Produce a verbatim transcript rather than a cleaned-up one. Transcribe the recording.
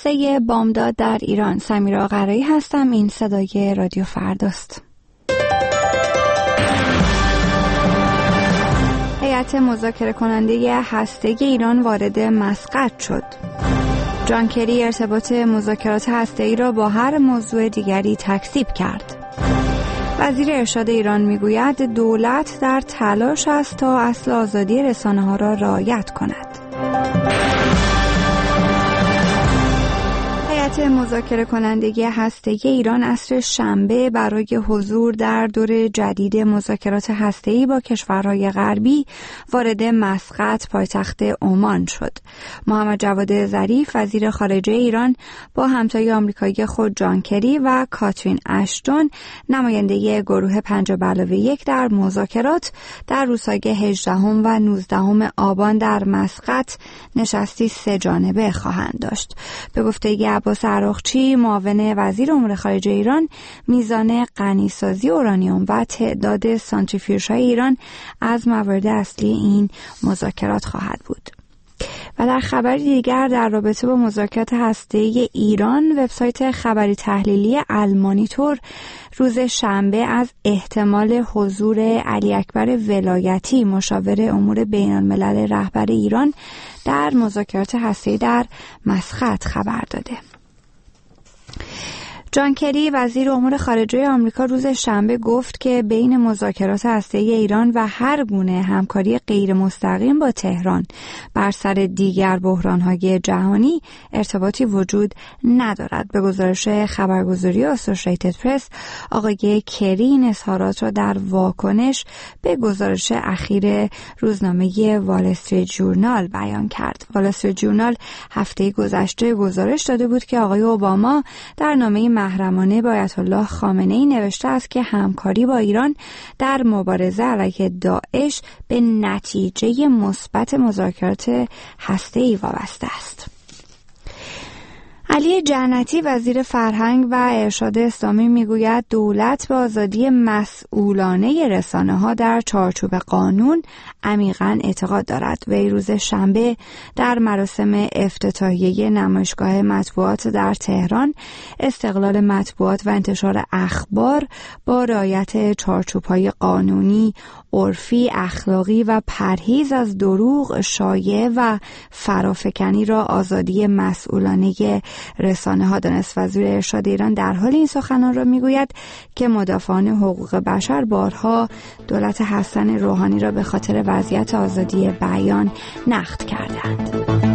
قصه بامداد در ایران. سمیرا آقرایی هستم. این صدای رادیو فرداست. هیئت مذاکره کننده هسته‌ای ایران وارد مسقط شد. جان کری ارتباط مذاکرات هسته‌ای را با هر موضوع دیگری تکذیب کرد. وزیر ارشاد ایران میگوید دولت در تلاش است تا اصل آزادی رسانه‌ها را رعایت کند. هیئت مذاکره کنندگی هسته‌ای ایران عصر شنبه برای حضور در دور جدید مذاکرات هسته‌ای با کشورهای غربی وارد مسقط پایتخت عمان شد. محمد جواد ظریف وزیر خارجه ایران با همتای آمریکایی خود جان کری و کاترین اشتون نماینده گروه پنج به علاوه یک در مذاکرات در روزهای هجدهم و نوزدهم آبان در مسقط نشستی سه جانبه خواهند داشت. به گفته عباس عراقچی معاون وزیر امور خارجه ایران، میزان غنیسازی اورانیوم و تعداد سانتریفیوژهای ایران از موارد اصلی این مذاکرات خواهد بود. و در خبری دیگر در رابطه با مذاکرات هسته‌ای ایران، وبسایت خبری تحلیلی المانیتور روز شنبه از احتمال حضور علی اکبر ولایتی مشاور امور بین‌الملل رهبر ایران در مذاکرات هسته‌ای در مسقط خبر داده. جان کری وزیر امور خارجه آمریکا روز شنبه گفت که بین مذاکرات هسته‌ای ایران و هر گونه همکاری غیر مستقیم با تهران بر سر دیگر بحران‌های جهانی ارتباطی وجود ندارد. به گزارش خبرگزاری اسوسییتد پرس، آقای کری این اظهارات را در واکنش به گزارش اخیر روزنامه وال استریت جورنال بیان کرد. وال استریت جورنال هفته گذشته گزارش داده بود که آقای اوباما در نامه محرمانه با آیت الله خامنه‌ای نوشته است که همکاری با ایران در مبارزه علیه داعش به نتیجه مثبت مذاکرات هسته‌ای وابسته است. علی جنتی وزیر فرهنگ و ارشاد اسلامی میگوید دولت به آزادی مسئولانه رسانه‌ها در چارچوب قانون عمیقاً اعتقاد دارد. وی روز شنبه در مراسم افتتاحیه نمایشگاه مطبوعات در تهران استقلال مطبوعات و انتشار اخبار با رعایت چارچوب‌های قانونی، عرفی، اخلاقی و پرهیز از دروغ، شایعه و فرافکنی را آزادی مسئولانه رسانه ها دانست. وزیر ارشاد ایران در حال این سخنان را میگوید که مدافعان حقوق بشر بارها دولت حسن روحانی را به خاطر وضعیت آزادی بیان نقد کردند.